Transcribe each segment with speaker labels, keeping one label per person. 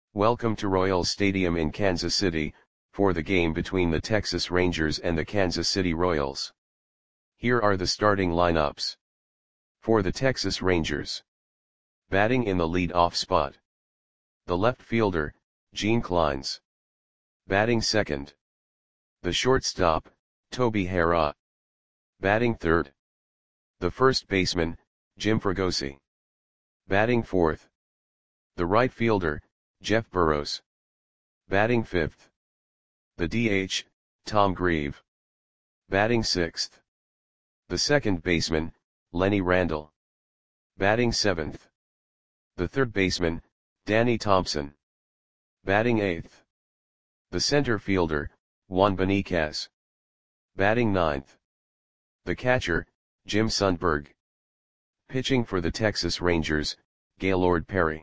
Speaker 1: Welcome to Royals Stadium in Kansas City, for the game between the Texas Rangers and the Kansas City Royals. Here are the starting lineups. For the Texas Rangers. Batting in the lead-off spot. The left fielder, Gene Clines. Batting second. The shortstop, Toby Harrah. Batting third. The first baseman, Jim Fregosi. Batting fourth. The right fielder, Jeff Burroughs. Batting fifth. The DH, Tom Grieve. Batting sixth. The second baseman, Lenny Randle. Batting seventh. The third baseman, Danny Thompson. Batting eighth. The center fielder, Juan Beniquez. Batting ninth. The catcher, Jim Sundberg. Pitching for the Texas Rangers, Gaylord Perry.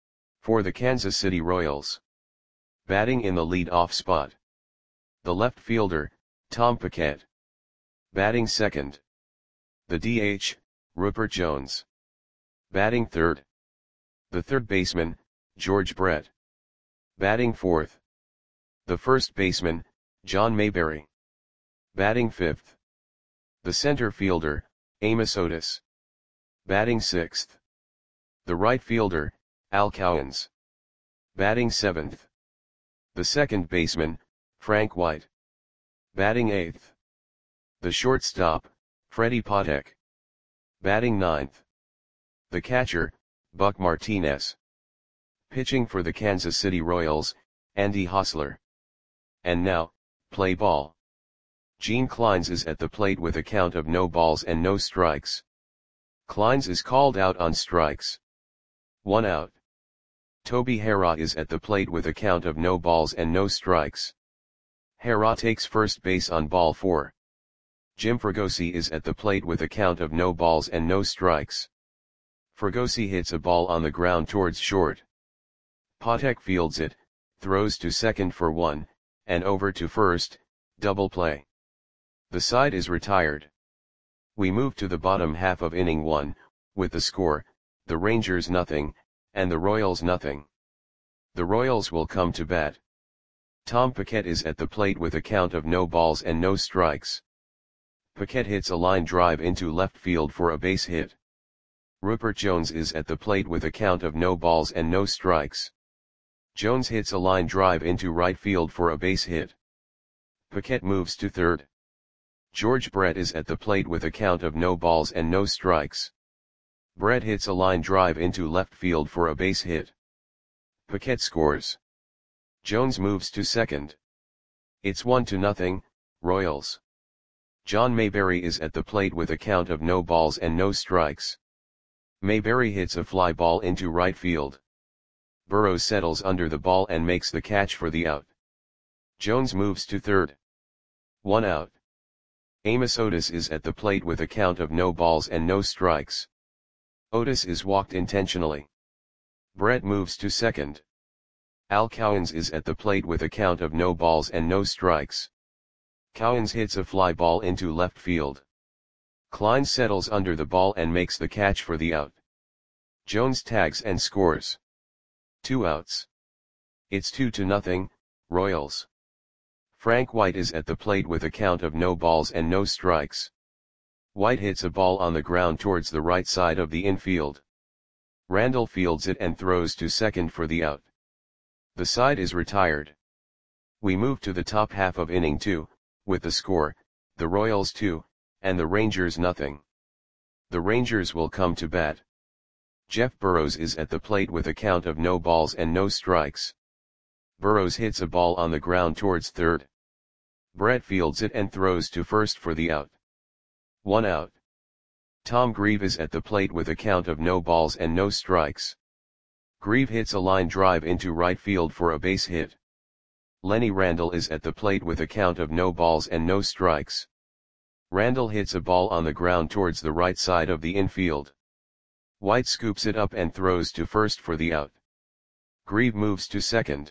Speaker 1: For the Kansas City Royals. Batting in the lead-off spot. The left fielder, Tom Paquette. Batting second. The DH, Rupert Jones. Batting third. The third baseman, George Brett. Batting fourth. The first baseman, John Mayberry. Batting fifth. The center fielder, Amos Otis. Batting sixth. The right fielder, Al Cowens. Batting seventh. The second baseman, Frank White. Batting eighth. The shortstop, Freddie Patek. Batting ninth. The catcher, Buck Martinez. Pitching for the Kansas City Royals, Andy Hosler. And now, play ball. Gene Clines is at the plate with a count of no balls and no strikes. Clines is called out on strikes. 1 out. Toby Harrah is at the plate with a count of no balls and no strikes. Harrah takes first base on ball 4. Jim Fregosi is at the plate with a count of no balls and no strikes. Fregosi hits a ball on the ground towards short. Patek fields it, throws to second for 1, and over to first, double play. The side is retired. We move to the bottom half of inning 1, with the score, the Rangers nothing, and the Royals nothing. The Royals will come to bat. Tom Paquette is at the plate with a count of no balls and no strikes. Paquette hits a line drive into left field for a base hit. Rupert Jones is at the plate with a count of no balls and no strikes. Jones hits a line drive into right field for a base hit. Paquette moves to third. George Brett is at the plate with a count of no balls and no strikes. Brett hits a line drive into left field for a base hit. Paquette scores. Jones moves to second. It's 1-0, Royals. John Mayberry is at the plate with a count of no balls and no strikes. Mayberry hits a fly ball into right field. Burroughs settles under the ball and makes the catch for the out. Jones moves to third. 1 out. Amos Otis is at the plate with a count of no balls and no strikes. Otis is walked intentionally. Brett moves to second. Al Cowens is at the plate with a count of no balls and no strikes. Cowens hits a fly ball into left field. Clines settles under the ball and makes the catch for the out. Jones tags and scores. 2 outs. It's 2-0, Royals. Frank White is at the plate with a count of no balls and no strikes. White hits a ball on the ground towards the right side of the infield. Randle fields it and throws to second for the out. The side is retired. We move to the top half of inning 2, with the score, the Royals 2, and the Rangers nothing. The Rangers will come to bat. Jeff Burroughs is at the plate with a count of no balls and no strikes. Burroughs hits a ball on the ground towards third. Brett fields it and throws to first for the out. 1 out. Tom Grieve is at the plate with a count of no balls and no strikes. Grieve hits a line drive into right field for a base hit. Lenny Randle is at the plate with a count of no balls and no strikes. Randle hits a ball on the ground towards the right side of the infield. White scoops it up and throws to first for the out. Grieve moves to second.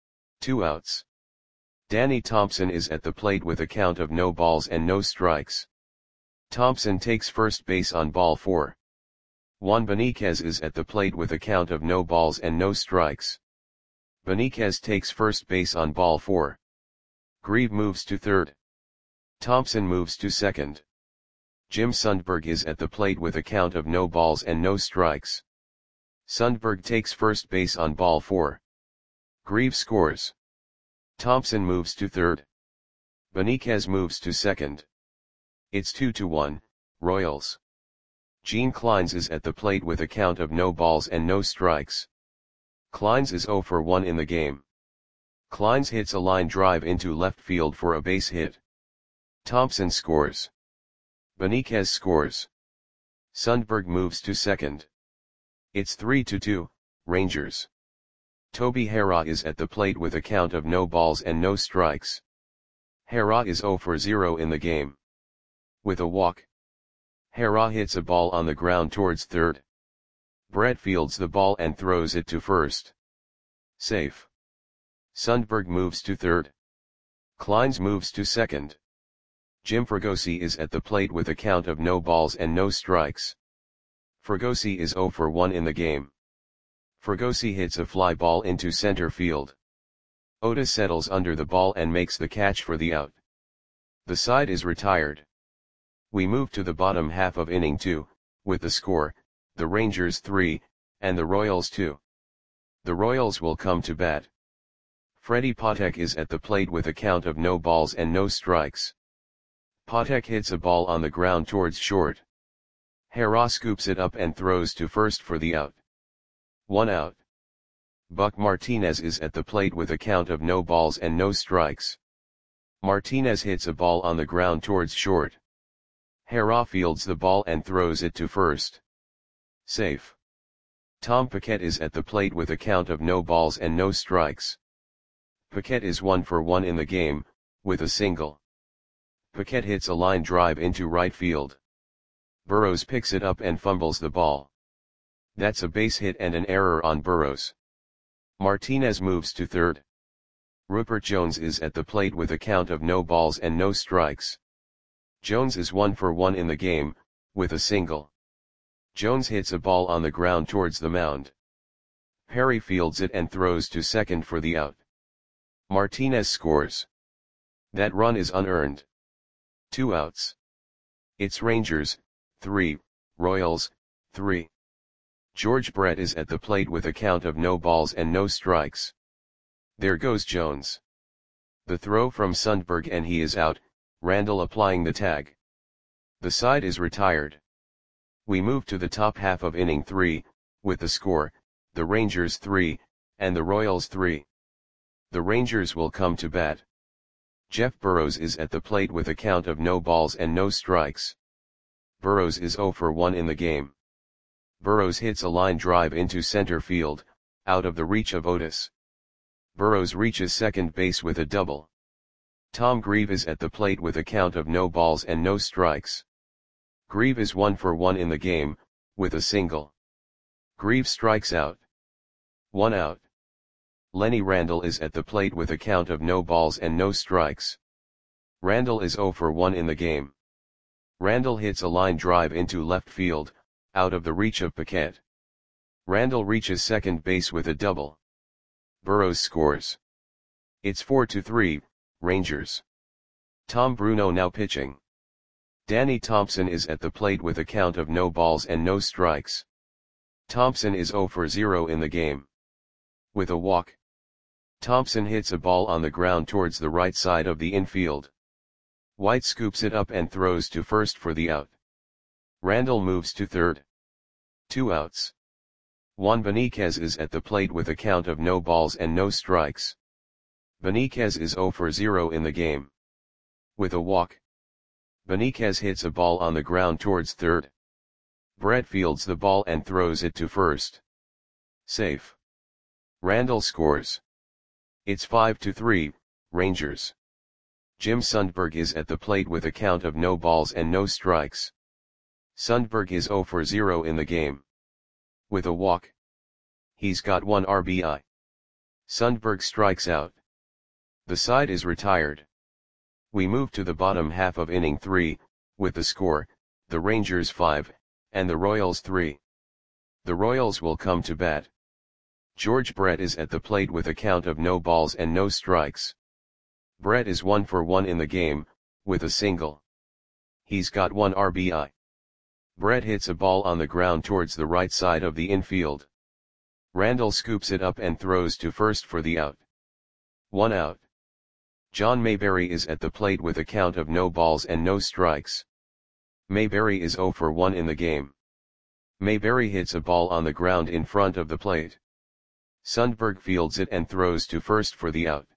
Speaker 1: 2 outs. Danny Thompson is at the plate with a count of no balls and no strikes. Thompson takes first base on ball 4. Juan Beniquez is at the plate with a count of no balls and no strikes. Benitez takes first base on ball 4. Grieve moves to third. Thompson moves to second. Jim Sundberg is at the plate with a count of no balls and no strikes. Sundberg takes first base on ball 4. Grieve scores. Thompson moves to third. Benitez moves to second. It's 2-1, Royals. Gene Clines is at the plate with a count of no balls and no strikes. Clines is 0 for 1 in the game. Clines hits a line drive into left field for a base hit. Thompson scores. Benitez scores. Sundberg moves to second. It's 3-2, Rangers. Toby Harrah is at the plate with a count of no balls and no strikes. Harrah is 0 for 0 in the game. With a walk. Harrah hits a ball on the ground towards third. Brett fields the ball and throws it to first. Safe. Sundberg moves to third. Clines moves to second. Jim Fregosi is at the plate with a count of no balls and no strikes. Fregosi is 0 for 1 in the game. Fregosi hits a fly ball into center field. Otis settles under the ball and makes the catch for the out. The side is retired. We move to the bottom half of inning 2, with the score, the Rangers 3, and the Royals 2. The Royals will come to bat. Freddie Patek is at the plate with a count of no balls and no strikes. Patek hits a ball on the ground towards short. Harrah scoops it up and throws to first for the out. 1 out. Buck Martinez is at the plate with a count of no balls and no strikes. Martinez hits a ball on the ground towards short. Harrah fields the ball and throws it to first. Safe. Tom Paquette is at the plate with a count of no balls and no strikes. Paquette is 1 for 1 in the game, with a single. Paquette hits a line drive into right field. Burrows picks it up and fumbles the ball. That's a base hit and an error on Burrows. Martinez moves to third. Rupert Jones is at the plate with a count of no balls and no strikes. Jones is 1 for 1 in the game, with a single. Jones hits a ball on the ground towards the mound. Perry fields it and throws to second for the out. Martinez scores. That run is unearned. 2 outs. It's Rangers, 3, Royals, 3. George Brett is at the plate with a count of no balls and no strikes. There goes Jones. The throw from Sundberg and he is out, Randall applying the tag. The side is retired. We move to the top half of inning 3, with the score, the Rangers 3, and the Royals 3. The Rangers will come to bat. Jeff Burrows is at the plate with a count of no balls and no strikes. Burrows is 0 for 1 in the game. Burrows hits a line drive into center field, out of the reach of Otis. Burrows reaches second base with a double. Tom Grieve is at the plate with a count of no balls and no strikes. Grieve is 1 for 1 in the game, with a single. Grieve strikes out. 1 out. Lenny Randall is at the plate with a count of no balls and no strikes. Randall is 0 for 1 in the game. Randall hits a line drive into left field, out of the reach of Paquette. Randall reaches second base with a double. Burrows scores. It's 4-3, Rangers. Tom Bruno now pitching. Danny Thompson is at the plate with a count of no balls and no strikes. Thompson is 0 for 0 in the game. With a walk. Thompson hits a ball on the ground towards the right side of the infield. White scoops it up and throws to first for the out. Randall moves to third. 2 outs. Juan Benitez is at the plate with a count of no balls and no strikes. Benitez is 0 for 0 in the game. With a walk. Benitez hits a ball on the ground towards third. Brett fields the ball and throws it to first. Safe. Randall scores. It's 5-3, Rangers. Jim Sundberg is at the plate with a count of no balls and no strikes. Sundberg is 0 for 0 in the game. With a walk. He's got 1 RBI. Sundberg strikes out. The side is retired. We move to the bottom half of inning 3, with the score, the Rangers 5, and the Royals 3. The Royals will come to bat. George Brett is at the plate with a count of no balls and no strikes. Brett is 1 for 1 in the game, with a single. He's got 1 RBI. Brett hits a ball on the ground towards the right side of the infield. Randall scoops it up and throws to first for the out. 1 out. John Mayberry is at the plate with a count of no balls and no strikes. Mayberry is 0 for 1 in the game. Mayberry hits a ball on the ground in front of the plate. Sundberg fields it and throws to first for the out.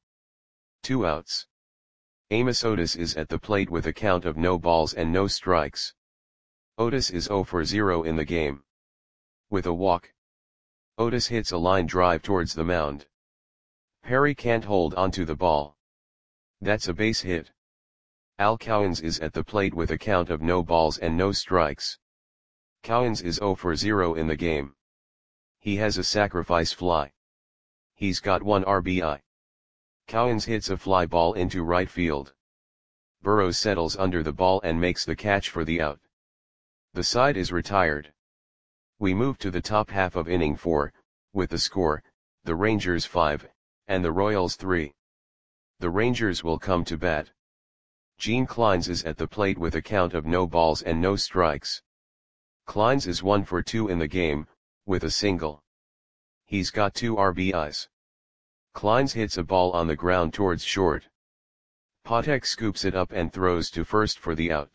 Speaker 1: 2 outs. Amos Otis is at the plate with a count of no balls and no strikes. Otis is 0 for 0 in the game. With a walk. Otis hits a line drive towards the mound. Perry can't hold onto the ball. That's a base hit. Al Cowens is at the plate with a count of no balls and no strikes. Cowens is 0 for 0 in the game. He has a sacrifice fly. He's got 1 RBI. Cowens hits a fly ball into right field. Burrows settles under the ball and makes the catch for the out. The side is retired. We move to the top half of inning 4, with the score, the Rangers 5, and the Royals 3. The Rangers will come to bat. Gene Clines is at the plate with a count of no balls and no strikes. Clines is 1 for 2 in the game, with a single. He's got 2 RBIs. Clines hits a ball on the ground towards short. Patek scoops it up and throws to first for the out.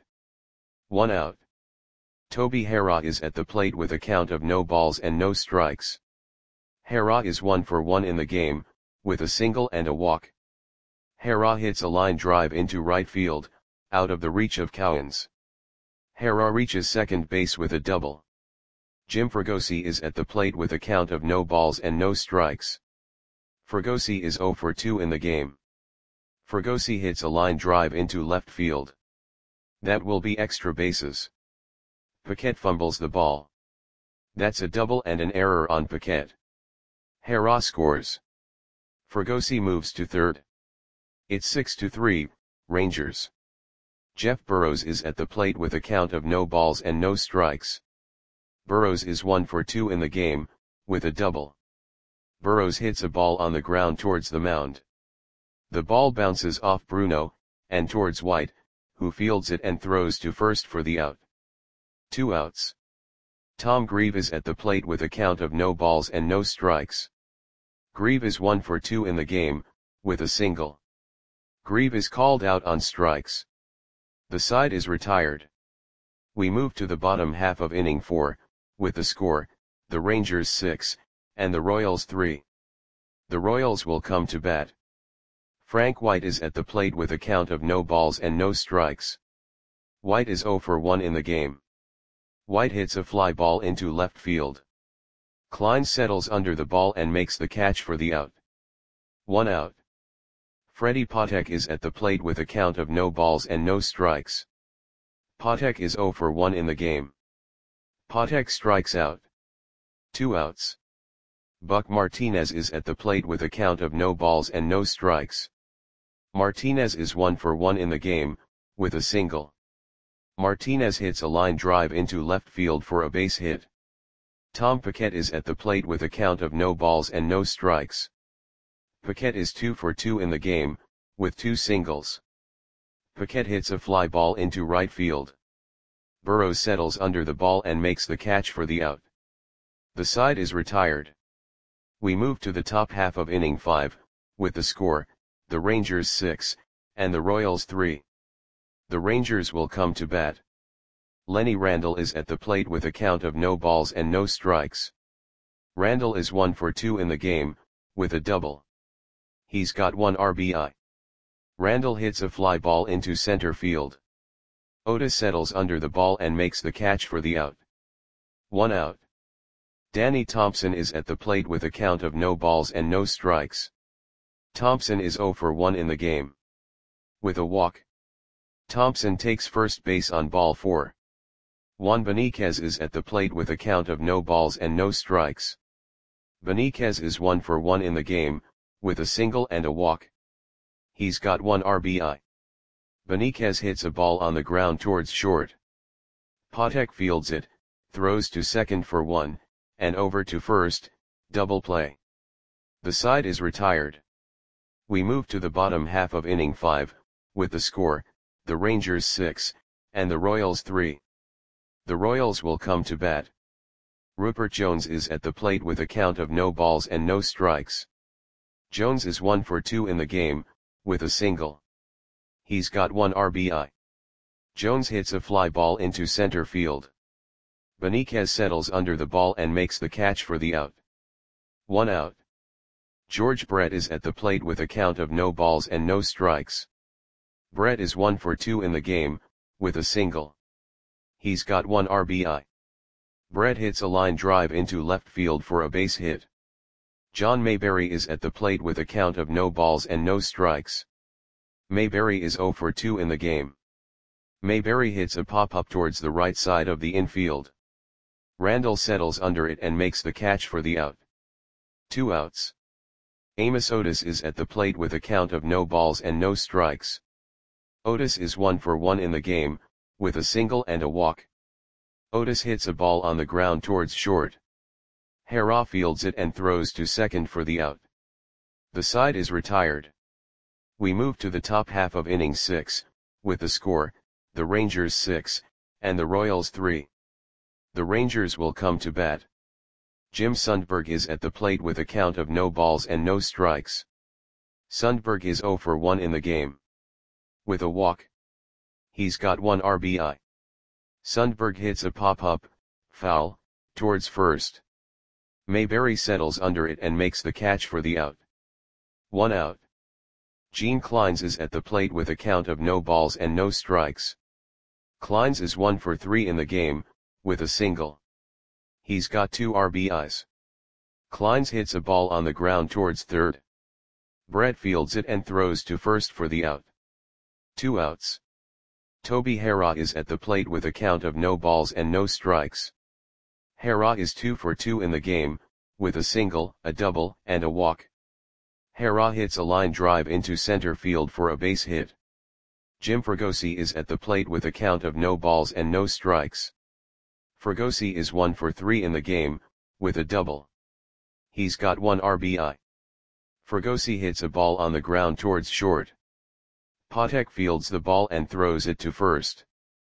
Speaker 1: 1 out. Toby Harrah is at the plate with a count of no balls and no strikes. Harrah is 1 for 1 in the game, with a single and a walk. Harrah hits a line drive into right field, out of the reach of Cowens. Harrah reaches second base with a double. Jim Fregosi is at the plate with a count of no balls and no strikes. Fregosi is 0 for 2 in the game. Fregosi hits a line drive into left field. That will be extra bases. Paquette fumbles the ball. That's a double and an error on Paquette. Harrah scores. Fregosi moves to third. It's 6-3, Rangers. Jeff Burrows is at the plate with a count of no balls and no strikes. Burrows is 1 for 2 in the game, with a double. Burrows hits a ball on the ground towards the mound. The ball bounces off Bruno, and towards White, who fields it and throws to first for the out. 2 outs. Tom Grieve is at the plate with a count of no balls and no strikes. Grieve is 1 for 2 in the game, with a single. Grieve is called out on strikes. The side is retired. We move to the bottom half of inning 4, with the score, the Rangers 6, and the Royals 3. The Royals will come to bat. Frank White is at the plate with a count of no balls and no strikes. White is 0 for 1 in the game. White hits a fly ball into left field. Klein settles under the ball and makes the catch for the out. 1 out. Freddie Patek is at the plate with a count of no balls and no strikes. Patek is 0 for 1 in the game. Patek strikes out. 2 outs. Buck Martinez is at the plate with a count of no balls and no strikes. Martinez is 1 for 1 in the game, with a single. Martinez hits a line drive into left field for a base hit. Tom Paquette is at the plate with a count of no balls and no strikes. Paquette is 2 for 2 in the game, with 2 singles. Paquette hits a fly ball into right field. Burrows settles under the ball and makes the catch for the out. The side is retired. We move to the top half of inning 5, with the score, the Rangers 6, and the Royals 3. The Rangers will come to bat. Lenny Randall is at the plate with a count of no balls and no strikes. Randall is 1 for 2 in the game, with a double. He's got 1 RBI. Randall hits a fly ball into center field. Otis settles under the ball and makes the catch for the out. 1 out. Danny Thompson is at the plate with a count of no balls and no strikes. Thompson is 0 for 1 in the game. With a walk. Thompson takes first base on ball 4. Juan Beniquez is at the plate with a count of no balls and no strikes. Beniquez is 1 for 1 in the game, with a single and a walk. He's got 1 RBI. Beniquez hits a ball on the ground towards short. Patek fields it, throws to second for 1, and over to first, double play. The side is retired. We move to the bottom half of inning 5, with the score, the Rangers 6, and the Royals 3. The Royals will come to bat. Rupert Jones is at the plate with a count of no balls and no strikes. Jones is 1 for 2 in the game, with a single. He's got 1 RBI. Jones hits a fly ball into center field. Benitez settles under the ball and makes the catch for the out. 1 out. George Brett is at the plate with a count of no balls and no strikes. Brett is 1 for 2 in the game, with a single. He's got 1 RBI. Brett hits a line drive into left field for a base hit. John Mayberry is at the plate with a count of no balls and no strikes. Mayberry is 0 for 2 in the game. Mayberry hits a pop-up towards the right side of the infield. Randall settles under it and makes the catch for the out. 2 outs. Amos Otis is at the plate with a count of no balls and no strikes. Otis is 1 for 1 in the game, with a single and a walk. Otis hits a ball on the ground towards short. Hara fields it and throws to second for the out. The side is retired. We move to the top half of inning 6, with the score, the Rangers 6, and the Royals 3. The Rangers will come to bat. Jim Sundberg is at the plate with a count of no balls and no strikes. Sundberg is 0 for 1 in the game. With a walk. He's got 1 RBI. Sundberg hits a pop-up, foul, towards first. Mayberry settles under it and makes the catch for the out. 1 out. Gene Clines is at the plate with a count of no balls and no strikes. Clines is 1 for 3 in the game, with a single. He's got 2 RBIs. Clines hits a ball on the ground towards third. Brett fields it and throws to first for the out. 2 outs. Toby Hara is at the plate with a count of no balls and no strikes. Hara is 2 for 2 in the game, with a single, a double, and a walk. Hara hits a line drive into center field for a base hit. Jim Fregosi is at the plate with a count of no balls and no strikes. Fregosi is 1 for 3 in the game, with a double. He's got 1 RBI. Fregosi hits a ball on the ground towards short. Patek fields the ball and throws it to first.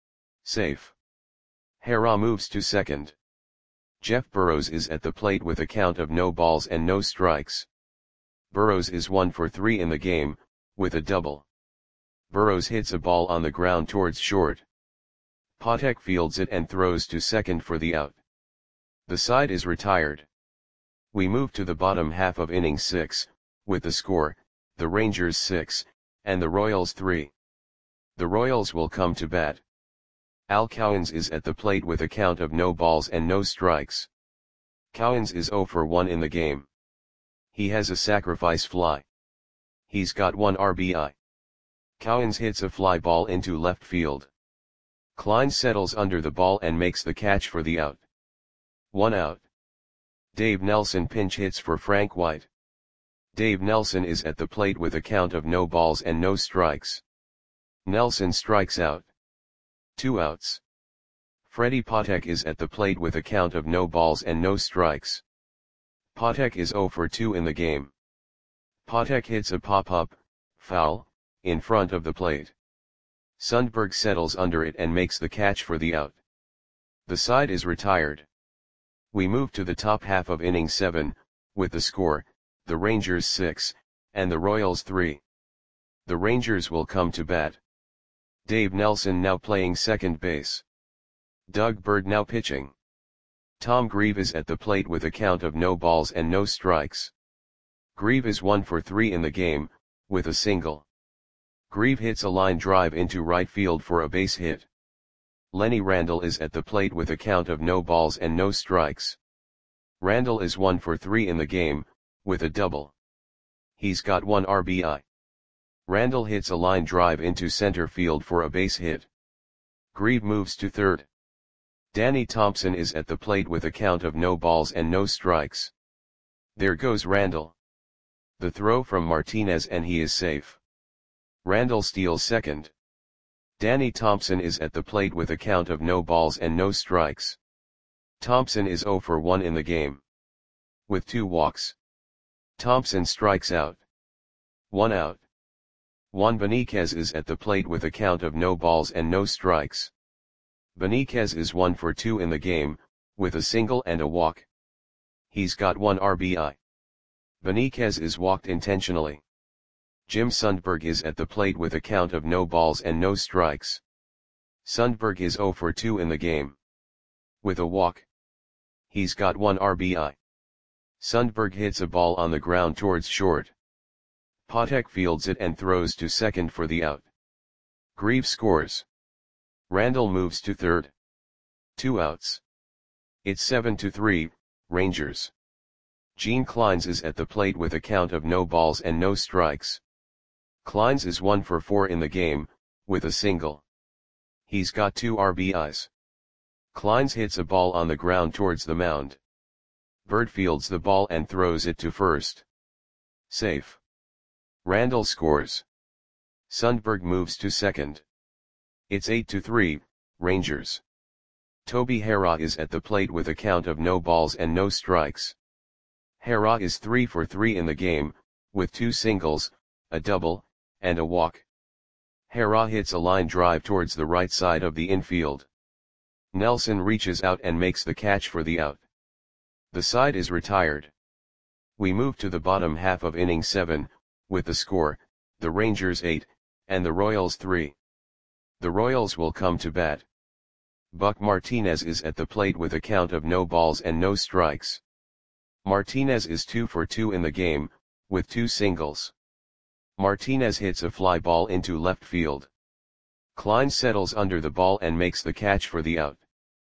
Speaker 1: Safe. Hara moves to second. Jeff Burrows is at the plate with a count of no balls and no strikes. Burrows is 1 for 3 in the game, with a double. Burrows hits a ball on the ground towards short. Patek fields it and throws to second for the out. The side is retired. We move to the bottom half of inning 6, with the score, the Rangers 6, and the Royals 3. The Royals will come to bat. Al Cowens is at the plate with a count of no balls and no strikes. Cowens is 0 for 1 in the game. He has a sacrifice fly. He's got 1 RBI. Cowens hits a fly ball into left field. Clines settles under the ball and makes the catch for the out. 1 out. Dave Nelson pinch hits for Frank White. Dave Nelson is at the plate with a count of no balls and no strikes. Nelson strikes out. 2 outs. Freddie Patek is at the plate with a count of no balls and no strikes. Patek is 0 for 2 in the game. Patek hits a pop-up, foul, in front of the plate. Sundberg settles under it and makes the catch for the out. The side is retired. We move to the top half of inning 7, with the score, the Rangers 6, and the Royals 3. The Rangers will come to bat. Dave Nelson now playing second base. Doug Bird now pitching. Tom Grieve is at the plate with a count of no balls and no strikes. Grieve is 1 for 3 in the game, with a single. Grieve hits a line drive into right field for a base hit. Lenny Randall is at the plate with a count of no balls and no strikes. Randall is 1 for 3 in the game, with a double. He's got 1 RBI. Randall hits a line drive into center field for a base hit. Grieve moves to third. Danny Thompson is at the plate with a count of no balls and no strikes. There goes Randall. The throw from Martinez and he is safe. Randall steals second. Danny Thompson is at the plate with a count of no balls and no strikes. Thompson is 0 for 1 in the game. With 2 walks. Thompson strikes out. 1 out. Juan Beniquez is at the plate with a count of no balls and no strikes. Beniquez is 1 for 2 in the game, with a single and a walk. He's got 1 RBI. Beniquez is walked intentionally. Jim Sundberg is at the plate with a count of no balls and no strikes. Sundberg is 0 for 2 in the game. With a walk. He's got 1 RBI. Sundberg hits a ball on the ground towards short. Patek fields it and throws to second for the out. Grieve scores. Randall moves to third. 2 outs. It's 7-3, Rangers. Gene Clines is at the plate with a count of no balls and no strikes. Clines is 1 for 4 in the game, with a single. He's got 2 RBIs. Clines hits a ball on the ground towards the mound. Bird fields the ball and throws it to first. Safe. Randall scores. Sundberg moves to second. It's 8-3, Rangers. Toby Harrah is at the plate with a count of no balls and no strikes. Harrah is 3 for 3 in the game, with 2 singles, a double, and a walk. Harrah hits a line drive towards the right side of the infield. Nelson reaches out and makes the catch for the out. The side is retired. We move to the bottom half of inning 7, with the score, the Rangers 8, and the Royals 3. The Royals will come to bat. Buck Martinez is at the plate with a count of no balls and no strikes. Martinez is 2 for 2 in the game, with 2 singles. Martinez hits a fly ball into left field. Klein settles under the ball and makes the catch for the out.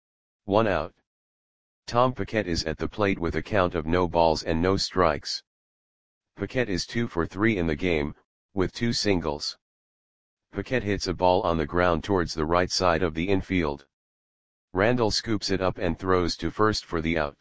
Speaker 1: 1 out. Tom Paquette is at the plate with a count of no balls and no strikes. Paquette is 2 for 3 in the game, with 2 singles. Paquette hits a ball on the ground towards the right side of the infield. Randall scoops it up and throws to first for the out.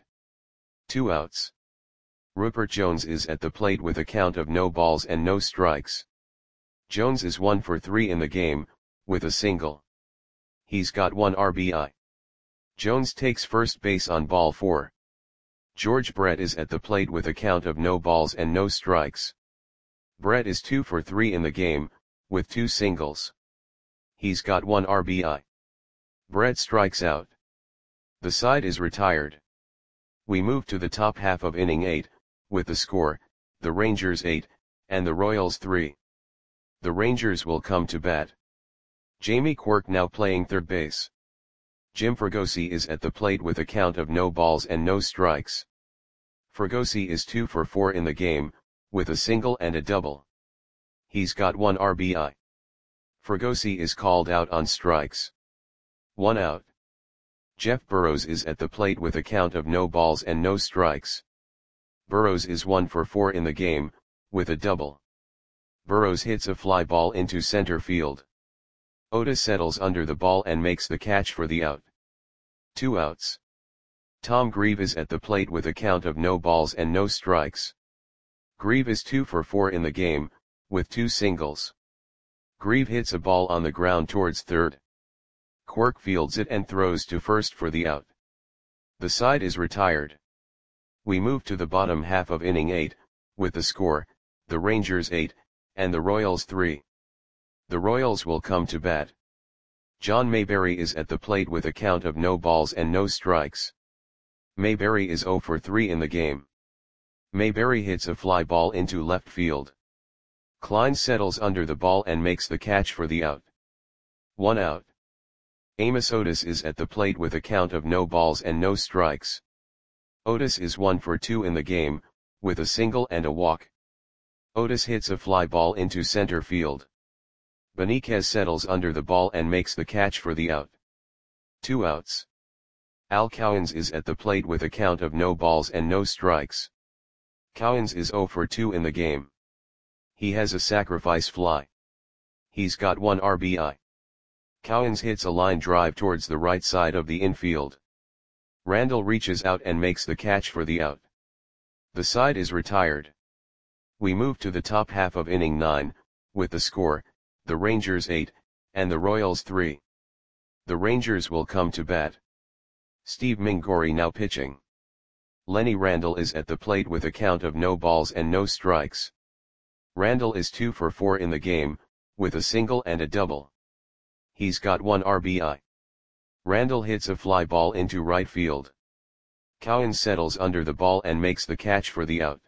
Speaker 1: 2 outs. Rupert Jones is at the plate with a count of no balls and no strikes. Jones is 1 for 3 in the game, with a single. He's got 1 RBI. Jones takes first base on ball 4. George Brett is at the plate with a count of no balls and no strikes. Brett is 2 for 3 in the game, with 2 singles. He's got 1 RBI. Brett strikes out. The side is retired. We move to the top half of inning 8, with the score, the Rangers 8, and the Royals 3. The Rangers will come to bat. Jamie Quirk now playing third base. Jim Fregosi is at the plate with a count of no balls and no strikes. Fregosi is 2 for 4 in the game, with a single and a double. He's got 1 RBI. Fregosi is called out on strikes. 1 out. Jeff Burrows is at the plate with a count of no balls and no strikes. Burrows is 1 for 4 in the game, with a double. Burrows hits a fly ball into center field. Otis settles under the ball and makes the catch for the out. 2 outs. Tom Grieve is at the plate with a count of no balls and no strikes. Grieve is 2 for 4 in the game, with 2 singles. Grieve hits a ball on the ground towards third. Quirk fields it and throws to first for the out. The side is retired. We move to the bottom half of inning 8, with the score, the Rangers 8, and the Royals 3. The Royals will come to bat. John Mayberry is at the plate with a count of no balls and no strikes. Mayberry is 0 for 3 in the game. Mayberry hits a fly ball into left field. Klein settles under the ball and makes the catch for the out. 1 out. Amos Otis is at the plate with a count of no balls and no strikes. Otis is 1 for 2 in the game, with a single and a walk. Otis hits a fly ball into center field. Beniquez settles under the ball and makes the catch for the out. 2 outs. Al Cowens is at the plate with a count of no balls and no strikes. Cowens is 0 for 2 in the game. He has a sacrifice fly. He's got 1 RBI. Cowens hits a line drive towards the right side of the infield. Randall reaches out and makes the catch for the out. The side is retired. We move to the top half of inning 9, with the score, the Rangers 8, and the Royals 3. The Rangers will come to bat. Steve Mingori now pitching. Lenny Randle is at the plate with a count of no balls and no strikes. Randle is 2 for 4 in the game, with a single and a double. He's got 1 RBI. Randle hits a fly ball into right field. Cowan settles under the ball and makes the catch for the out.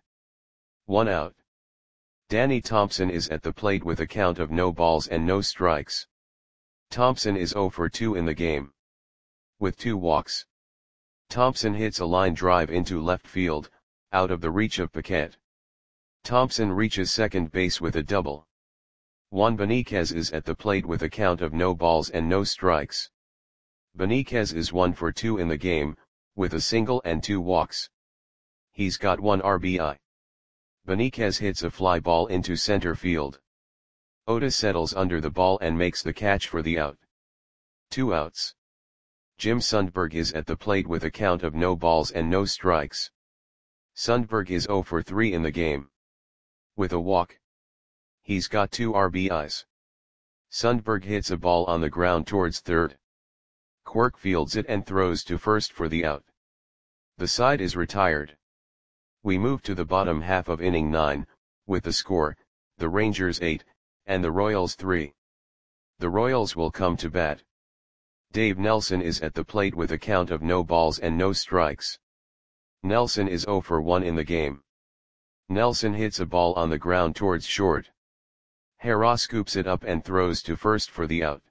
Speaker 1: 1 out. Danny Thompson is at the plate with a count of no balls and no strikes. Thompson is 0 for 2 in the game, with 2 walks. Thompson hits a line drive into left field, out of the reach of Paquette. Thompson reaches second base with a double. Juan Beniquez is at the plate with a count of no balls and no strikes. Beniquez is 1 for 2 in the game, with a single and 2 walks. He's got 1 RBI. Beniquez hits a fly ball into center field. Otis settles under the ball and makes the catch for the out. 2 outs. Jim Sundberg is at the plate with a count of no balls and no strikes. Sundberg is 0 for 3 in the game, with a walk. He's got 2 RBIs. Sundberg hits a ball on the ground towards third. Quirk fields it and throws to first for the out. The side is retired. We move to the bottom half of inning 9, with the score, the Rangers 8, and the Royals 3. The Royals will come to bat. Dave Nelson is at the plate with a count of no balls and no strikes. Nelson is 0 for 1 in the game. Nelson hits a ball on the ground towards short. Hara scoops it up and throws to first for the out.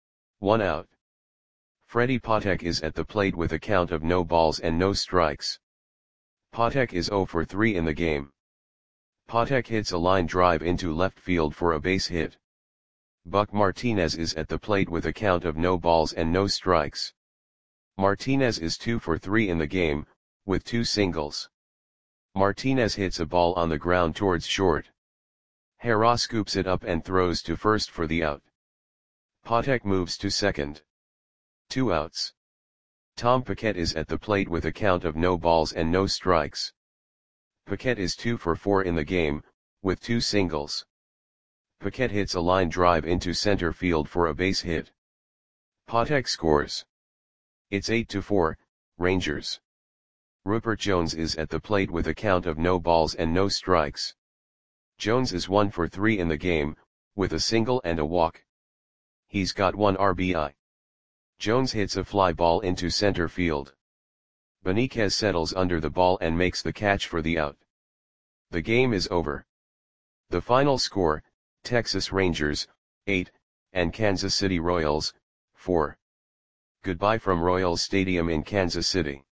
Speaker 1: 1 out. Freddie Patek is at the plate with a count of no balls and no strikes. Patek is 0 for 3 in the game. Patek hits a line drive into left field for a base hit. Buck Martinez is at the plate with a count of no balls and no strikes. Martinez is 2 for 3 in the game, with 2 singles. Martinez hits a ball on the ground towards short. Hara scoops it up and throws to first for the out. Patek moves to second. 2 outs. Tom Paquette is at the plate with a count of no balls and no strikes. Paquette is 2 for 4 in the game, with 2 singles. Paquette hits a line drive into center field for a base hit. Patek scores. It's 8-4, Rangers. Rupert Jones is at the plate with a count of no balls and no strikes. Jones is 1 for 3 in the game, with a single and a walk. He's got 1 RBI. Jones hits a fly ball into center field. Beniquez settles under the ball and makes the catch for the out. The game is over. The final score, Texas Rangers, 8, and Kansas City Royals, 4. Goodbye from Royals Stadium in Kansas City.